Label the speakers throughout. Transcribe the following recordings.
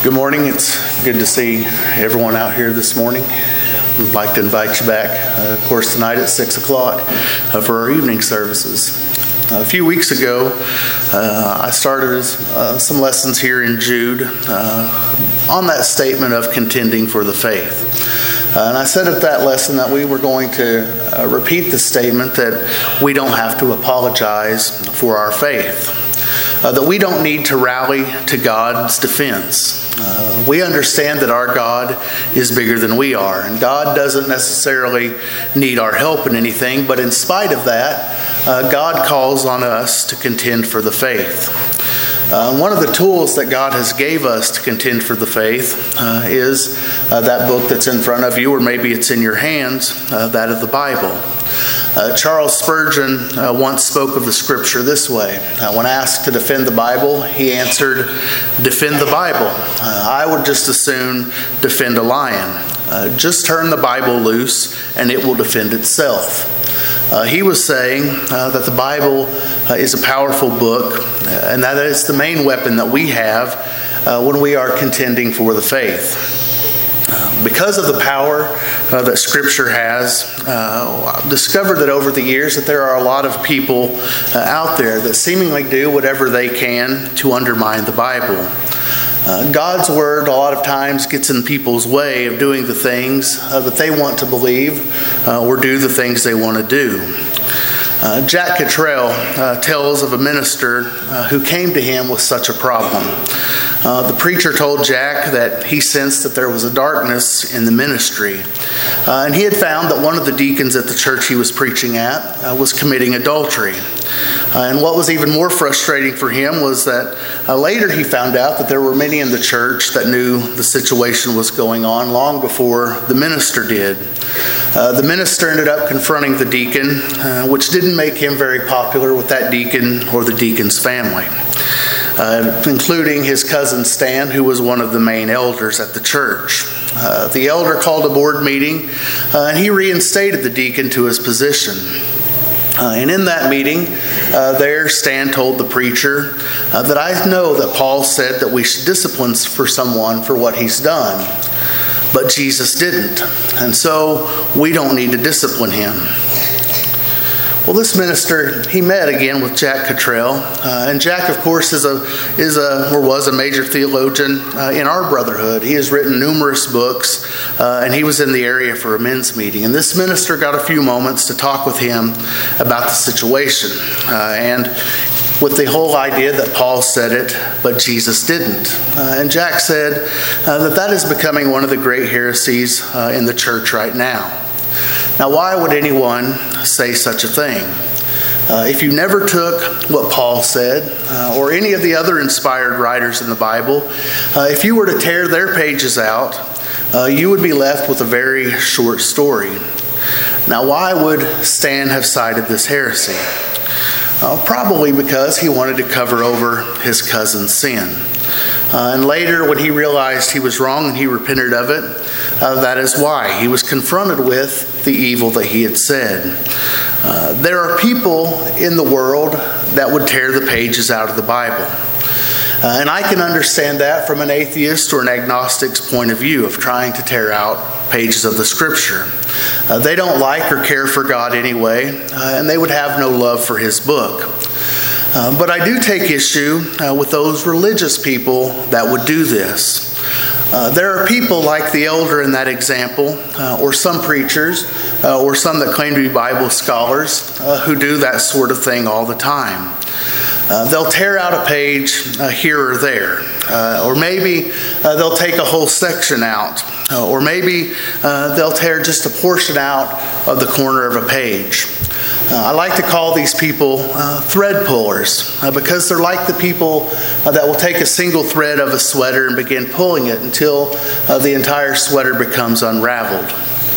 Speaker 1: Good morning. It's good to see everyone out here this morning. I'd like to invite you back, of course, tonight at 6 o'clock for our evening services. A few weeks ago, I started some lessons here in Jude on that statement of contending for the faith. And I said at that lesson that we were going to repeat the statement that we don't have to apologize for our faith. That we don't need to rally to God's defense. We understand that our God is bigger than we are, and God doesn't necessarily need our help in anything, but in spite of that, God calls on us to contend for the faith. One of the tools that God has gave us to contend for the faith is that book that's in front of you, or maybe it's in your hands, that of the Bible. Charles Spurgeon once spoke of the scripture this way. When asked to defend the Bible, he answered, "Defend the Bible. I would just as soon defend a lion. Just turn the Bible loose and it will defend itself." He was saying that the Bible is a powerful book, and that is the main weapon that we have when we are contending for the faith. Because of the power that Scripture has, I've discovered that over the years that there are a lot of people out there that seemingly do whatever they can to undermine the Bible. God's Word a lot of times gets in people's way of doing the things that they want to believe or do the things they want to do. Jack Cottrell tells of a minister who came to him with such a problem. The preacher told Jack that he sensed that there was a darkness in the ministry. And he had found that one of the deacons at the church he was preaching at was committing adultery. And what was even more frustrating for him was that later he found out that there were many in the church that knew the situation was going on long before the minister did. The minister ended up confronting the deacon, which didn't make him very popular with that deacon or the deacon's family, including his cousin Stan, who was one of the main elders at the church. The elder called a board meeting, and he reinstated the deacon to his position. And in that meeting, there Stan told the preacher that I know that Paul said that we should discipline for someone for what he's done, but Jesus didn't, and so we don't need to discipline him. Well, this minister, he met again with Jack Cottrell, and Jack, of course, was a major theologian in our brotherhood. He has written numerous books, and he was in the area for a men's meeting. And this minister got a few moments to talk with him about the situation, and with the whole idea that Paul said it, but Jesus didn't. And Jack said that is becoming one of the great heresies in the church right now. Now, why would anyone say such a thing? If you never took what Paul said, or any of the other inspired writers in the Bible, if you were to tear their pages out, you would be left with a very short story. Now, why would Stan have cited this heresy? Probably because he wanted to cover over his cousin's sin. And later, when he realized he was wrong and he repented of it, that is why he was confronted with the evil that he had said. There are people in the world that would tear the pages out of the Bible. And I can understand that from an atheist or an agnostic's point of view of trying to tear out pages of the Scripture. They don't like or care for God anyway, and they would have no love for His book. But I do take issue with those religious people that would do this. There are people like the elder in that example, or some preachers, or some that claim to be Bible scholars, who do that sort of thing all the time. They'll tear out a page here or there, or maybe they'll take a whole section out, or maybe they'll tear just a portion out of the corner of a page. I like to call these people thread pullers because they're like the people that will take a single thread of a sweater and begin pulling it until the entire sweater becomes unraveled.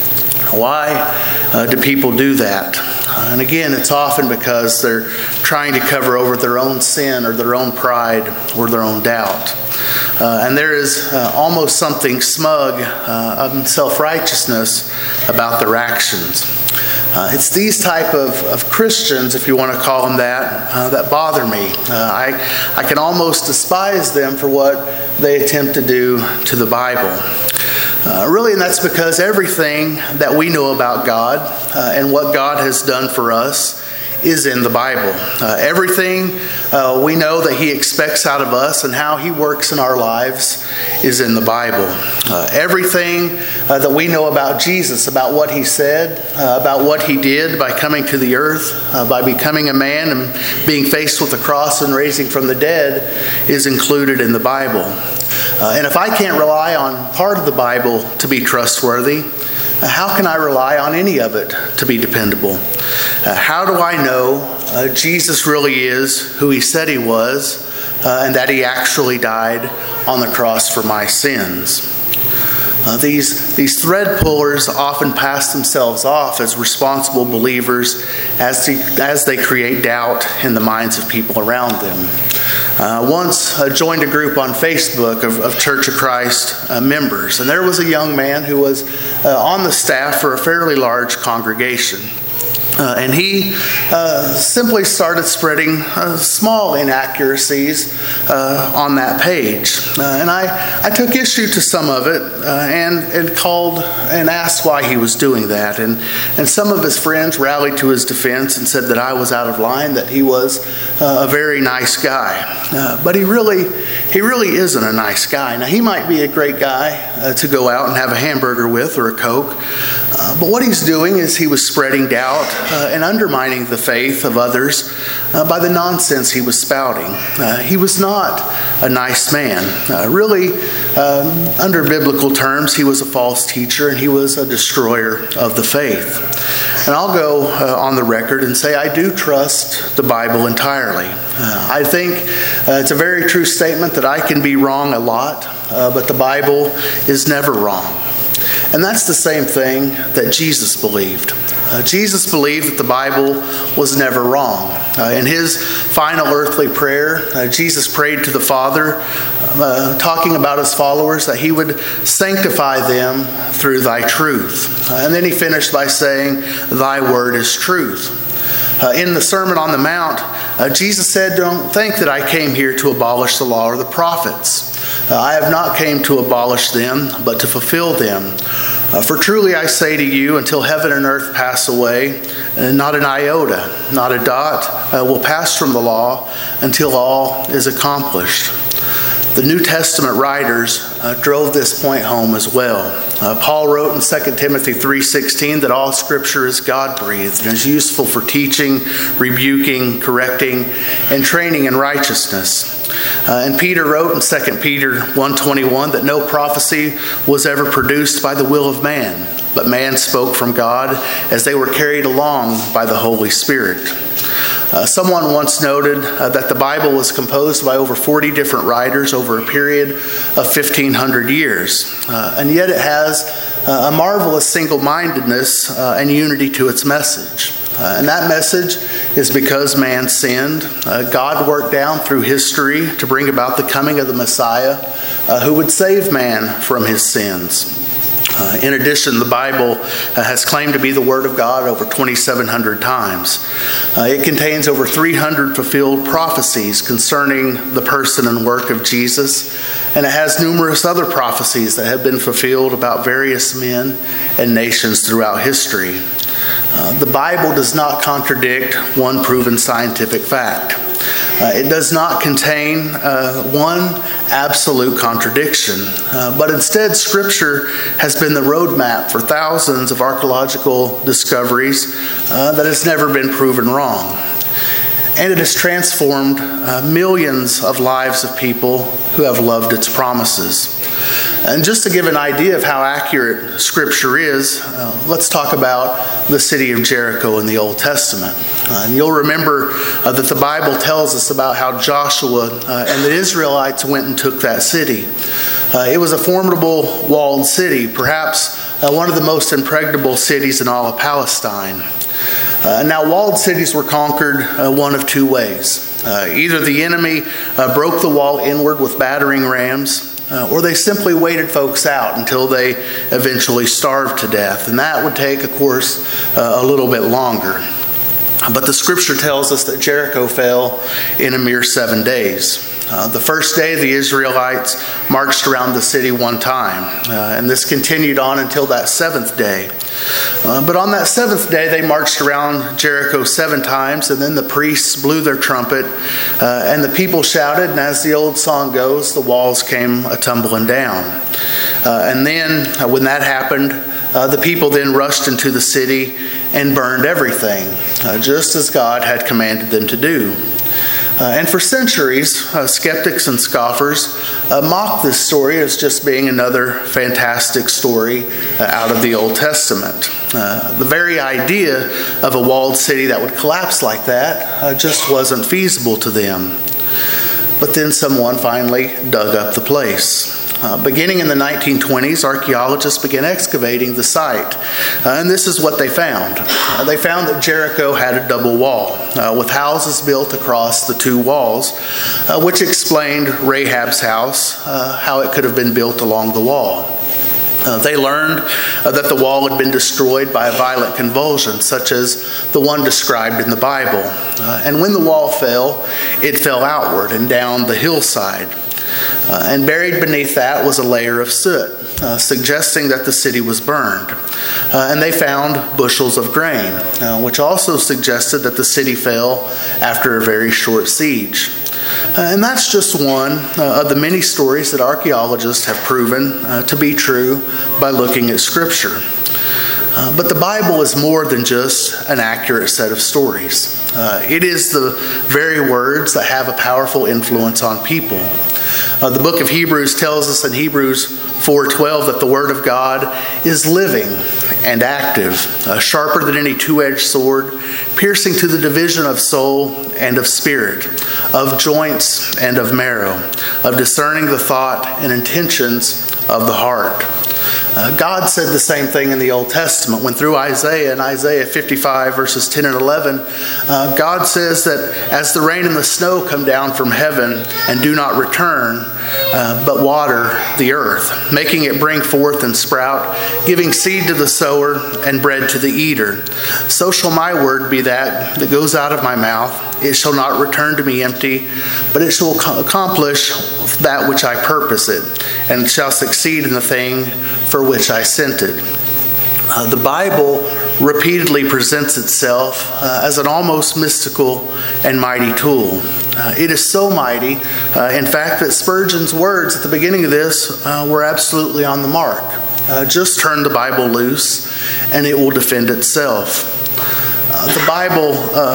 Speaker 1: Why do people do that? And again, it's often because they're trying to cover over their own sin or their own pride or their own doubt. And there is almost something smug of self-righteousness about their actions. It's these type of Christians, if you want to call them that bother me. I can almost despise them for what they attempt to do to the Bible. Really, and that's because everything that we know about God and what God has done for us is in the Bible. Everything we know that He expects out of us and how He works in our lives is in the Bible. Everything that we know about Jesus, about what He said, about what He did by coming to the earth, by becoming a man and being faced with the cross and raising from the dead, is included in the Bible. And if I can't rely on part of the Bible to be trustworthy, how can I rely on any of it to be dependable? How do I know Jesus really is who He said He was and that He actually died on the cross for my sins? These thread pullers often pass themselves off as responsible believers as they create doubt in the minds of people around them. Once joined a group on Facebook of Church of Christ members, and there was a young man who was on the staff for a fairly large congregation. And he simply started spreading small inaccuracies on that page. And I took issue to some of it and called and asked why he was doing that. And some of his friends rallied to his defense and said that I was out of line, that he was a very nice guy. But he really isn't a nice guy. Now, he might be a great guy to go out and have a hamburger with or a Coke. But what he's doing is he was spreading doubt and undermining the faith of others by the nonsense he was spouting. He was not a nice man. Really, under biblical terms, he was a false teacher and he was a destroyer of the faith. And I'll go on the record and say I do trust the Bible entirely. I think it's a very true statement that I can be wrong a lot, but the Bible is never wrong. And that's the same thing that Jesus believed. Jesus believed that the Bible was never wrong. In his final earthly prayer, Jesus prayed to the Father, talking about his followers, that he would sanctify them through thy truth. And then he finished by saying, thy word is truth. In the Sermon on the Mount, Jesus said, don't think that I came here to abolish the law or the prophets. I have not came to abolish them, but to fulfill them. For truly I say to you, until heaven and earth pass away, not an iota, not a dot will pass from the law until all is accomplished. The New Testament writers drove this point home as well. Paul wrote in 2 Timothy 3:16 that all Scripture is God-breathed and is useful for teaching, rebuking, correcting, and training in righteousness. And Peter wrote in 2 Peter 1:21 that no prophecy was ever produced by the will of man, but man spoke from God as they were carried along by the Holy Spirit. Someone once noted that the Bible was composed by over 40 different writers over a period of 1,500 years. And yet it has a marvelous single-mindedness and unity to its message. And that message is because man sinned. God worked down through history to bring about the coming of the Messiah who would save man from his sins. In addition, the Bible has claimed to be the Word of God over 2,700 times. It contains over 300 fulfilled prophecies concerning the person and work of Jesus, and it has numerous other prophecies that have been fulfilled about various men and nations throughout history. The Bible does not contradict one proven scientific fact. It does not contain one absolute contradiction, but instead Scripture has been the roadmap for thousands of archaeological discoveries that has never been proven wrong. And it has transformed millions of lives of people who have loved its promises. And just to give an idea of how accurate Scripture is, let's talk about the city of Jericho in the Old Testament. And you'll remember that the Bible tells us about how Joshua and the Israelites went and took that city. It was a formidable walled city, perhaps one of the most impregnable cities in all of Palestine. Now, walled cities were conquered one of two ways. Either the enemy broke the wall inward with battering rams, or they simply waited folks out until they eventually starved to death. And that would take, of course, a little bit longer. But the scripture tells us that Jericho fell in a mere 7 days. The first day, the Israelites marched around the city one time, and this continued on until that seventh day. But on that seventh day, they marched around Jericho 7 times, and then the priests blew their trumpet, and the people shouted, and as the old song goes, the walls came a-tumbling down. And then, when that happened, the people then rushed into the city and burned everything, just as God had commanded them to do. And for centuries, skeptics and scoffers mocked this story as just being another fantastic story out of the Old Testament. The very idea of a walled city that would collapse like that just wasn't feasible to them. But then someone finally dug up the place. Beginning in the 1920s, archaeologists began excavating the site, and this is what they found. They found that Jericho had a double wall, with houses built across the 2 walls, which explained Rahab's house, how it could have been built along the wall. They learned that the wall had been destroyed by a violent convulsion, such as the one described in the Bible. And when the wall fell, it fell outward and down the hillside. And buried beneath that was a layer of soot, suggesting that the city was burned. And they found bushels of grain, which also suggested that the city fell after a very short siege. And that's just one of the many stories that archaeologists have proven to be true by looking at Scripture. But the Bible is more than just an accurate set of stories. It is the very words that have a powerful influence on people. The book of Hebrews tells us in Hebrews 4:12 that the Word of God is living and active, sharper than any two-edged sword, piercing to the division of soul and of spirit, of joints and of marrow, of discerning the thought and intentions of the heart. God said the same thing in the Old Testament when through Isaiah, in Isaiah 55 verses 10 and 11, God says that as the rain and the snow come down from heaven and do not return, but water the earth, making it bring forth and sprout, giving seed to the sower and bread to the eater. So shall my word be that goes out of my mouth. It shall not return to me empty, but it shall accomplish that which I purpose it, and shall succeed in the thing for which I sent it. The Bible repeatedly presents itself as an almost mystical and mighty tool. It is so mighty, in fact, that Spurgeon's words at the beginning of this were absolutely on the mark. Just turn the Bible loose and it will defend itself. The Bible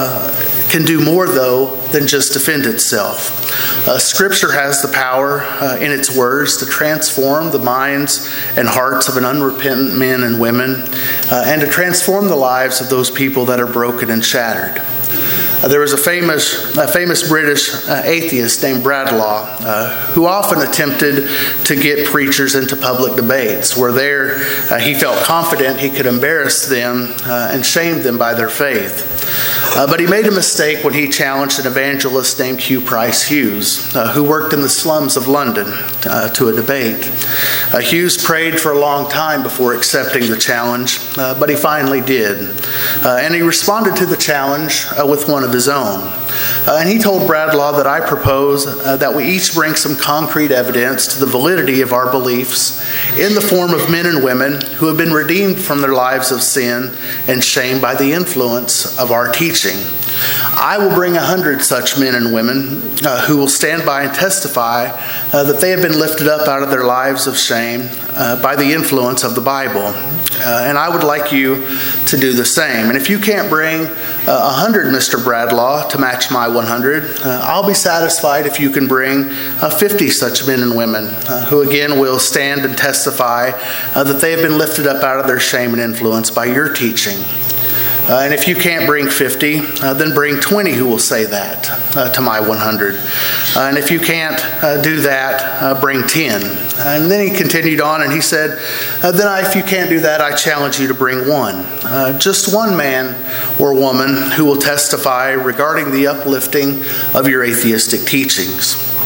Speaker 1: can do more, though, than just defend itself. Scripture has the power in its words to transform the minds and hearts of an unrepentant men and women, and to transform the lives of those people that are broken and shattered. There was a famous British atheist named Bradlaugh who often attempted to get preachers into public debates where he felt confident he could embarrass them and shame them by their faith. But he made a mistake when he challenged an evangelist named Hugh Price Hughes, who worked in the slums of London, to a debate. Hughes prayed for a long time before accepting the challenge, but he finally did. And he responded to the challenge with one of his own. And he told Bradlaugh that I propose that we each bring some concrete evidence to the validity of our beliefs in the form of men and women who have been redeemed from their lives of sin and shame by the influence of our teaching. I will bring 100 such men and women who will stand by and testify that they have been lifted up out of their lives of shame by the influence of the Bible. And I would like you to do the same. And if you can't bring 100, Mr. Bradlaugh, to match my 100, I'll be satisfied if you can bring 50 such men and women who again will stand and testify that they have been lifted up out of their shame and influence by your teaching. And if you can't bring 50, then bring 20 who will say that to my 100. And if you can't do that, bring 10. And then he continued on and he said, if you can't do that, I challenge you to bring one. Just one man or woman who will testify regarding the uplifting of your atheistic teachings.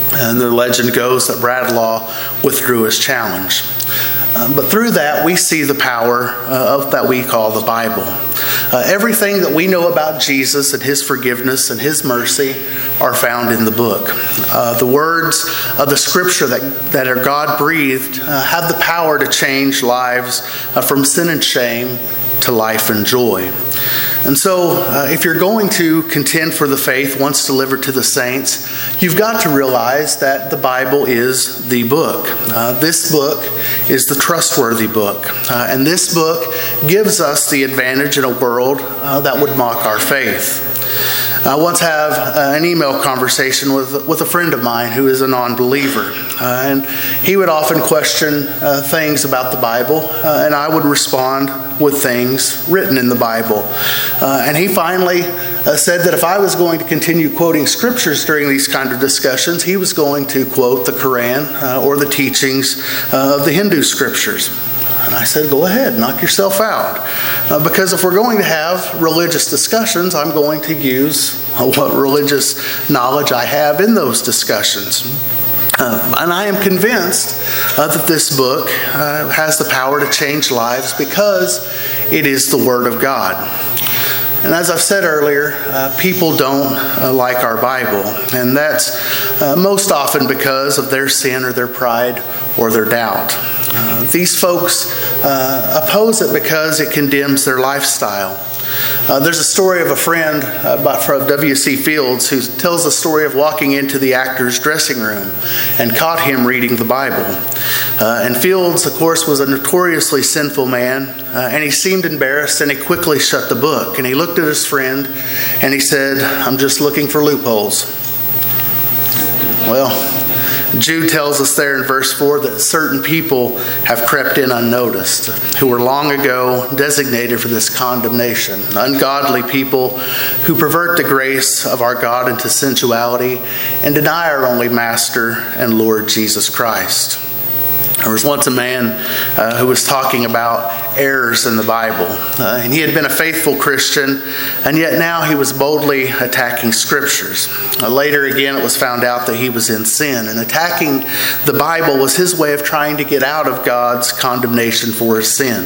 Speaker 1: And the legend goes that Bradlaugh withdrew his challenge. But through that, we see the power of that we call the Bible. Everything that we know about Jesus and his forgiveness and his mercy are found in the book. The words of the scripture that are God-breathed have the power to change lives from sin and shame to life and joy. And so, if you're going to contend for the faith once delivered to the saints, you've got to realize that the Bible is the book. This book is the trustworthy book. And this book gives us the advantage in a world that would mock our faith. I once have an email conversation with a friend of mine who is a non-believer. And he would often question things about the Bible, and I would respond with things written in the Bible. And he finally said that if I was going to continue quoting scriptures during these kind of discussions, he was going to quote the Quran or the teachings of the Hindu scriptures. And I said, go ahead, knock yourself out. Because if we're going to have religious discussions, I'm going to use what religious knowledge I have in those discussions. And I am convinced that this book has the power to change lives because it is the Word of God. And as I've said earlier, people don't like our Bible. And that's most often because of their sin or their pride or their doubt. These folks oppose it because it condemns their lifestyle. There's a story of a friend from W.C. Fields who tells the story of walking into the actor's dressing room and caught him reading the Bible. And Fields, of course, was a notoriously sinful man, and he seemed embarrassed, and he quickly shut the book. And he looked at his friend, and he said, I'm just looking for loopholes. Well, Jude tells us there in verse 4 that certain people have crept in unnoticed, who were long ago designated for this condemnation. Ungodly people who pervert the grace of our God into sensuality and deny our only Master and Lord Jesus Christ. There was once a man who was talking about errors in the Bible. And he had been a faithful Christian, and yet now he was boldly attacking scriptures. Later again, it was found out that he was in sin, and attacking the Bible was his way of trying to get out of God's condemnation for his sin.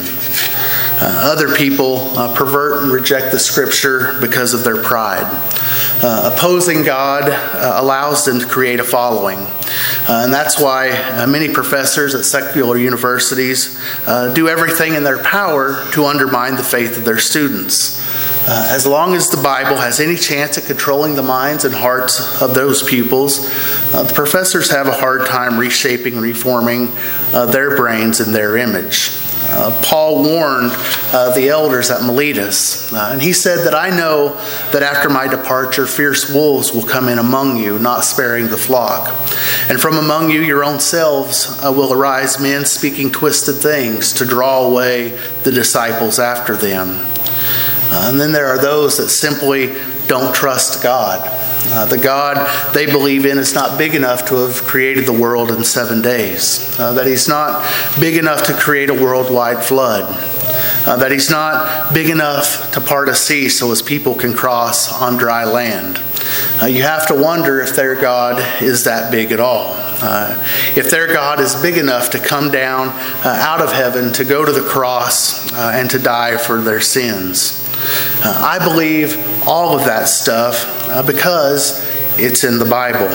Speaker 1: Other people pervert and reject the scripture because of their pride. Opposing God allows them to create a following. And that's why many professors at secular universities do everything in their power to undermine the faith of their students. As long as the Bible has any chance at controlling the minds and hearts of those pupils, the professors have a hard time reshaping and reforming their brains in their image. Paul warned the elders at Miletus, and he said that I know that after my departure, fierce wolves will come in among you, not sparing the flock. And from among you, your own selves will arise men speaking twisted things to draw away the disciples after them. And then there are those that simply don't trust God. The God they believe in is not big enough to have created the world in 7 days. That he's not big enough to create a worldwide flood. That he's not big enough to part a sea so his people can cross on dry land. You have to wonder if their God is that big at all. If their God is big enough to come down out of heaven, to go to the cross and to die for their sins. I believe all of that stuff because it's in the Bible.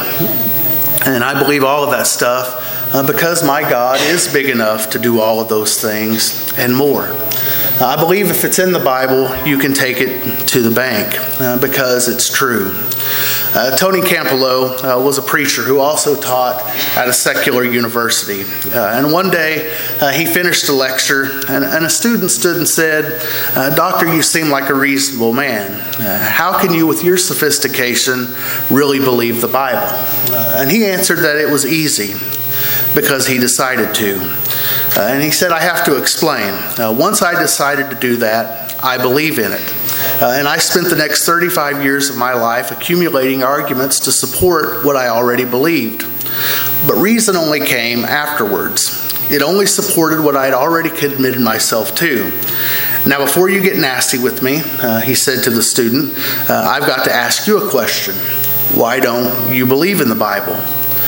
Speaker 1: And I believe all of that stuff because my God is big enough to do all of those things and more. I believe if it's in the Bible, you can take it to the bank because it's true. Tony Campolo was a preacher who also taught at a secular university. And one day he finished a lecture and a student stood and said, "Doctor, you seem like a reasonable man. How can you, with your sophistication, really believe the Bible?" And he answered that it was easy because he decided to. And he said, "I have to explain. Once I decided to do that, I believe in it. And I spent the next 35 years of my life accumulating arguments to support what I already believed. But reason only came afterwards. It only supported what I'd already committed myself to. Now, before you get nasty with me," he said to the student, "I've got to ask you a question. Why don't you believe in the Bible?"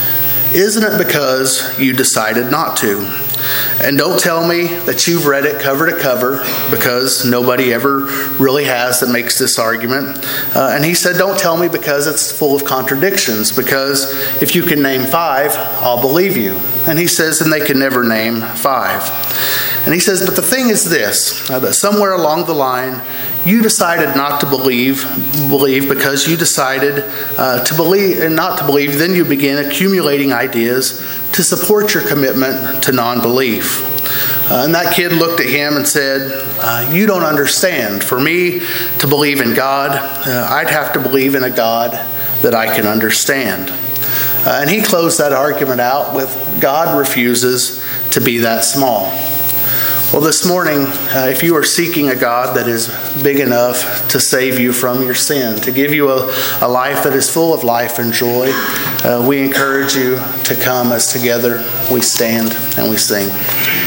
Speaker 1: isn't it because you decided not to? And don't tell me that you've read it cover to cover, because nobody ever really has that makes this argument. And he said, don't tell me because it's full of contradictions, because if you can name 5, I'll believe you. And he says, and they can never name 5. And he says, but the thing is this, that somewhere along the line, you decided not to believe because you decided to believe and not to believe. Then you begin accumulating ideas to support your commitment to non-belief. And that kid looked at him and said, you don't understand. For me to believe in God, I'd have to believe in a God that I can understand. And he closed that argument out with, God refuses to be that small. Well, this morning, if you are seeking a God that is big enough to save you from your sin, to give you a life that is full of life and joy, we encourage you to come as together we stand and we sing.